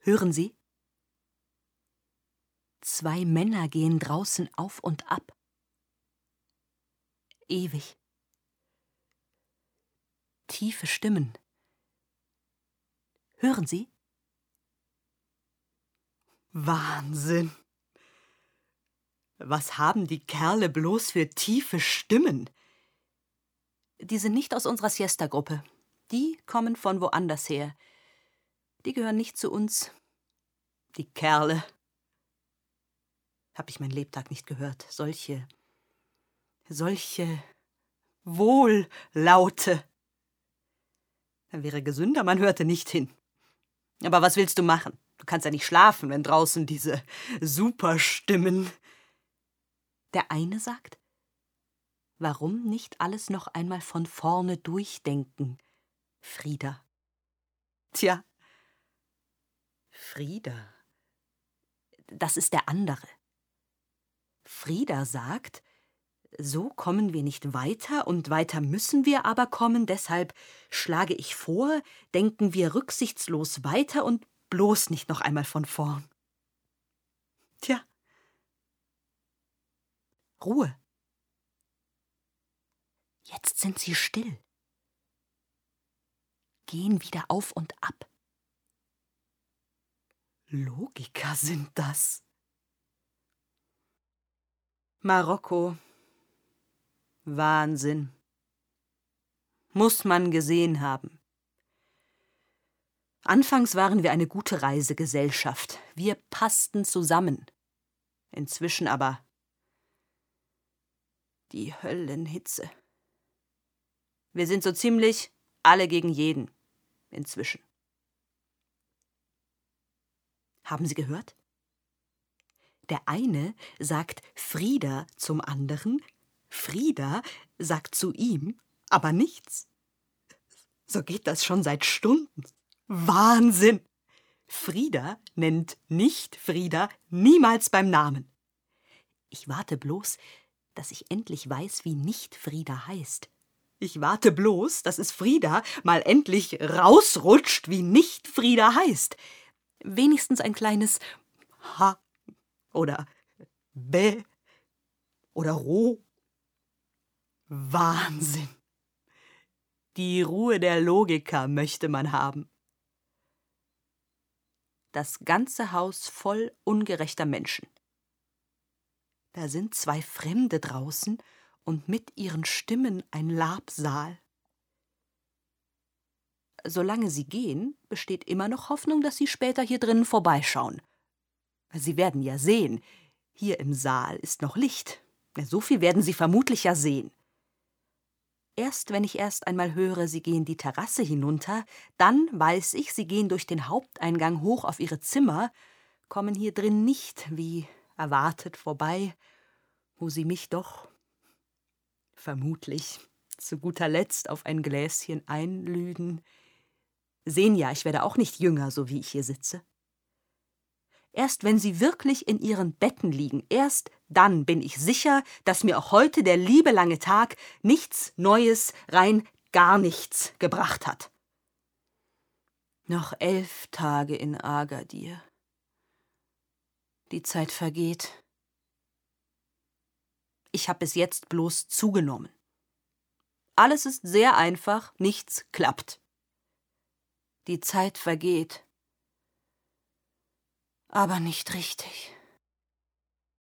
Hören Sie? 2 Männer gehen draußen auf und ab. Ewig. Tiefe Stimmen. Hören Sie? Wahnsinn! Was haben die Kerle bloß für tiefe Stimmen? Die sind nicht aus unserer Siesta-Gruppe. Die kommen von woanders her. Die gehören nicht zu uns. Die Kerle. Hab ich mein Lebtag nicht gehört. Solche Wohllaute. Dann wäre gesünder, man hörte nicht hin. Aber was willst du machen? Du kannst ja nicht schlafen, wenn draußen diese Superstimmen. Der eine sagt, warum nicht alles noch einmal von vorne durchdenken, Frieda? Tja, Frieda, das ist der andere. Frieda sagt, so kommen wir nicht weiter und weiter müssen wir aber kommen, deshalb schlage ich vor, denken wir rücksichtslos weiter und bloß nicht noch einmal von vorn. Tja. Ruhe. Jetzt sind sie still. Gehen wieder auf und ab. Logiker sind das. Marokko. Wahnsinn. Muss man gesehen haben. Anfangs waren wir eine gute Reisegesellschaft. Wir passten zusammen. Inzwischen aber die Höllenhitze. Wir sind so ziemlich alle gegen jeden. Inzwischen. Haben Sie gehört? Der eine sagt Frieda zum anderen, Frieda sagt zu ihm, aber nichts. So geht das schon seit Stunden. Wahnsinn! Frieda nennt nicht Frieda, niemals beim Namen. Ich warte bloß, dass ich endlich weiß, wie nicht Frieda heißt. Ich warte bloß, dass es Frieda mal endlich rausrutscht, wie nicht Frieda heißt. Wenigstens ein kleines H oder B oder Ro. Wahnsinn! Die Ruhe der Logiker möchte man haben. Das ganze Haus voll ungerechter Menschen. Da sind 2 Fremde draußen und mit ihren Stimmen ein Labsal. Solange sie gehen, besteht immer noch Hoffnung, dass sie später hier drinnen vorbeischauen. Sie werden ja sehen, hier im Saal ist noch Licht. So viel werden Sie vermutlich ja sehen. Erst wenn ich einmal höre, Sie gehen die Terrasse hinunter, dann weiß ich, Sie gehen durch den Haupteingang hoch auf Ihre Zimmer, kommen hier drin nicht, wie erwartet, vorbei, wo Sie mich doch vermutlich zu guter Letzt auf ein Gläschen einlügen. Sehen ja, ich werde auch nicht jünger, so wie ich hier sitze. Erst wenn Sie wirklich in Ihren Betten liegen, erst dann bin ich sicher, dass mir auch heute der liebe lange Tag nichts Neues, rein gar nichts gebracht hat. Noch 11 Tage in Agadir. Die Zeit vergeht. Ich habe bis jetzt bloß zugenommen. Alles ist sehr einfach, nichts klappt. Die Zeit vergeht. Aber nicht richtig.